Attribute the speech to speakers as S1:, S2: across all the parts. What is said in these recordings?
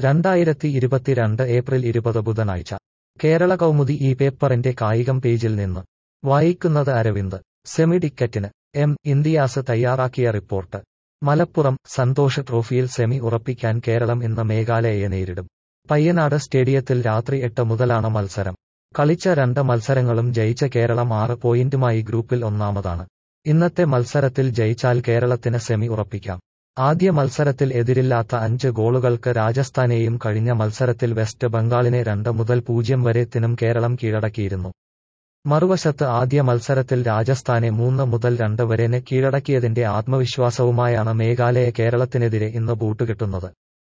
S1: 2022 April 20 ബുധനാഴ്ച കേരള കൗമുദി ഈ പേപ്പറിന്റെ കായികം പേജിൽ നിന്ന് വായിക്കുന്നത് അരവിന്ദ്. സെമി ടിക്കറ്റിന് ഇന്ത്യാസ് തയ്യാറാക്കിയ റിപ്പോർട്ട്. മലപ്പുറം സന്തോഷ് ട്രോഫിയിൽ സെമി ഉറപ്പിക്കാൻ കേരളം ഇന്ന് മേഘാലയയെ നേരിടും. പയ്യനാട് സ്റ്റേഡിയത്തിൽ രാത്രി 8 മുതലാണ് മത്സരം. കളിച്ച 2 മത്സരങ്ങളും ജയിച്ച കേരളം 6 പോയിന്റുമായി ഗ്രൂപ്പിൽ ഒന്നാമതാണ്. ഇന്നത്തെ മത്സരത്തിൽ ജയിച്ചാൽ കേരളത്തിന് സെമി ഉറപ്പിക്കാം. ആദ്യ മത്സരത്തിൽ എതിരില്ലാത്ത 5 ഗോളുകൾക്ക് രാജസ്ഥാനെയും കഴിഞ്ഞ മത്സരത്തിൽ വെസ്റ്റ് ബംഗാളിനെ 2-0 വരെത്തിനും കേരളം കീഴടക്കിയിരുന്നു. മറുവശത്ത് ആദ്യ മത്സരത്തിൽ രാജസ്ഥാനെ 3-2 വരെന് കീഴടക്കിയതിന്റെ ആത്മവിശ്വാസവുമായാണ് മേഘാലയ കേരളത്തിനെതിരെ ഇന്ന് ബൂട്ടുകെട്ടുന്നത്.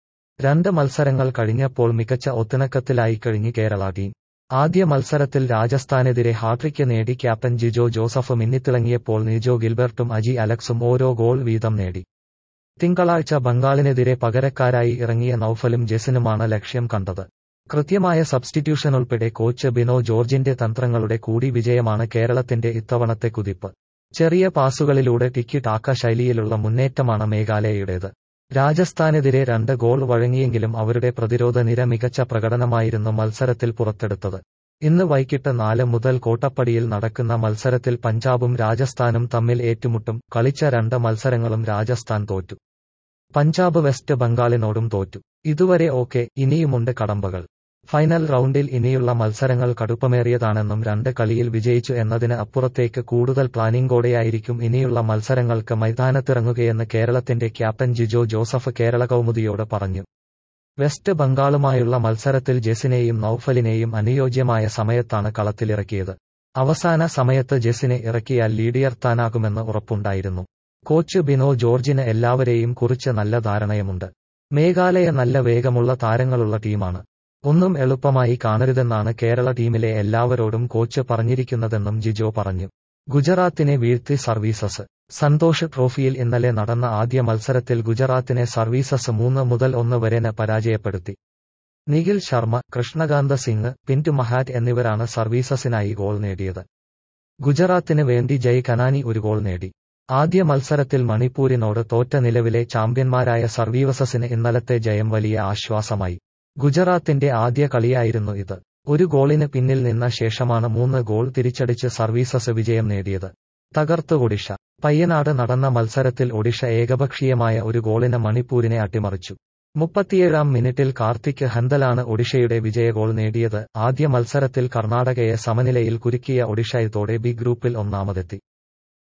S1: 2 മത്സരങ്ങൾ കഴിഞ്ഞപ്പോൾ മികച്ച ഒത്തിണക്കത്തിലായി കഴിഞ്ഞ് കേരള ടീം. ആദ്യ മത്സരത്തിൽ രാജസ്ഥാനെതിരെ ഹാട്രിക്ക് നേടി ക്യാപ്റ്റൻ ജിജോ ജോസഫ് മിന്നിത്തിളങ്ങിയപ്പോൾ നിജോ ഗിൽബർട്ടും അജി അലക്സും ഓരോ ഗോൾ വീതം നേടി. തിങ്കളാഴ്ച ബംഗാളിനെതിരെ പകരക്കാരായി ഇറങ്ങിയ നൌഫലും ജെസിനുമാണ് ലക്ഷ്യം കണ്ടത്. കൃത്യമായ സബ്സ്റ്റിറ്റ്യൂഷനുൾപ്പെടെ കോച്ച് ബിനോ ജോർജിന്റെ തന്ത്രങ്ങളുടെ കൂടി വിജയമാണ് കേരളത്തിന്റെ ഇത്തവണത്തെ കുതിപ്പ്. ചെറിയ പാസുകളിലൂടെ ടിക്കി ടാക്ക ശൈലിയിലുള്ള മുന്നേറ്റമാണ് മേഘാലയയുടേത്. രാജസ്ഥാനെതിരെ 2 ഗോൾ വഴങ്ങിയെങ്കിലും അവരുടെ പ്രതിരോധ നിര മികച്ച പ്രകടനമായിരുന്നു മത്സരത്തിൽ പുറത്തെടുത്തത്. ഇന്ന് വൈകിട്ട് 4 മുതൽ കോട്ടപ്പടിയിൽ നടക്കുന്ന മത്സരത്തിൽ പഞ്ചാബും രാജസ്ഥാനും തമ്മിൽ ഏറ്റുമുട്ടും. കളിച്ച 2 മത്സരങ്ങളും രാജസ്ഥാൻ തോറ്റു. പഞ്ചാബ് വെസ്റ്റ് ബംഗാളിനോടും തോറ്റു. ഇതുവരെ ഇനിയുമുണ്ട് കടമ്പകൾ. ഫൈനൽ റൗണ്ടിൽ ഇനിയുള്ള മത്സരങ്ങൾ കടുപ്പമേറിയതാണെന്നും 2 കളിയിൽ വിജയിച്ചു എന്നതിന് അപ്പുറത്തേക്ക് കൂടുതൽ പ്ലാനിംഗോടെയായിരിക്കും ഇനിയുള്ള മത്സരങ്ങൾക്ക് മൈതാനത്തിറങ്ങുകയെന്ന് കേരളത്തിന്റെ ക്യാപ്റ്റൻ ജിജോ ജോസഫ് കേരള കൗമുദിയോട് പറഞ്ഞു. വെസ്റ്റ് ബംഗാളുമായുള്ള മത്സരത്തിൽ ജെസിനെയും നൌഫലിനെയും അനുയോജ്യമായ സമയത്താണ് കളത്തിലിറക്കിയത്. അവസാന സമയത്ത് ജെസിനെ ഇറക്കിയാൽ ലീഡിയർത്താനാകുമെന്ന് ഉറപ്പുണ്ടായിരുന്നു. കോച്ച് ബിനോ ജോർജിന് എല്ലാവരെയും കുറിച്ച് നല്ല ധാരണയുമുണ്ട്. മേഘാലയ നല്ല വേഗമുള്ള താരങ്ങളുള്ള ടീമാണ്. ഒന്നും എളുപ്പമായി കാണരുതെന്നാണ് കേരള ടീമിലെ എല്ലാവരോടും കോച്ച് പറഞ്ഞിരിക്കുന്നതെന്നും ജിജോ പറഞ്ഞു. ഗുജറാത്തിനെ വീഴ്ത്തി സർവീസസ്. സന്തോഷ് ട്രോഫിയിൽ ഇന്നലെ നടന്ന ആദ്യ മത്സരത്തിൽ ഗുജറാത്തിനെ സർവീസസ് 3-1 വരെന് പരാജയപ്പെടുത്തി. നിഖിൽ ശർമ്മ, കൃഷ്ണകാന്ത സിംഗ്, പിന്റു മഹാറ്റ് എന്നിവരാണ് സർവീസസിനായി ഗോൾ നേടിയത്. ഗുജറാത്തിന് വേണ്ടി ജയ് കനാനി 1 ഗോൾ നേടി. ആദ്യ മത്സരത്തിൽ മണിപ്പൂരിനോട് തോറ്റ നിലവിലെ ചാമ്പ്യന്മാരായ സർവീസസിന് ഇന്നലത്തെ ജയം വലിയ ആശ്വാസമായി. ഗുജറാത്തിന്റെ ആദ്യ കളിയായിരുന്നു ഇത്. 1 ഗോളിന് പിന്നിൽ നിന്ന ശേഷമാണ് 3 ഗോൾ തിരിച്ചടിച്ച് സർവീസസ് വിജയം നേടിയത്. തകർത്ത് ഒഡിഷ. പയ്യനാട് നടന്ന മത്സരത്തിൽ ഒഡിഷ ഏകപക്ഷീയമായ 1 ഗോളിന് മണിപ്പൂരിനെ അട്ടിമറിച്ചു. 37-ാം മിനിറ്റിൽ കാർത്തിക് ഹന്തലാണ് ഒഡിഷയുടെ വിജയ ഗോൾ നേടിയത്. ആദ്യ മത്സരത്തിൽ കർണാടകയെ സമനിലയിൽ കുരുക്കിയ ഒഡിഷ ഇതോടെ ബി ഗ്രൂപ്പിൽ ഒന്നാമതെത്തി.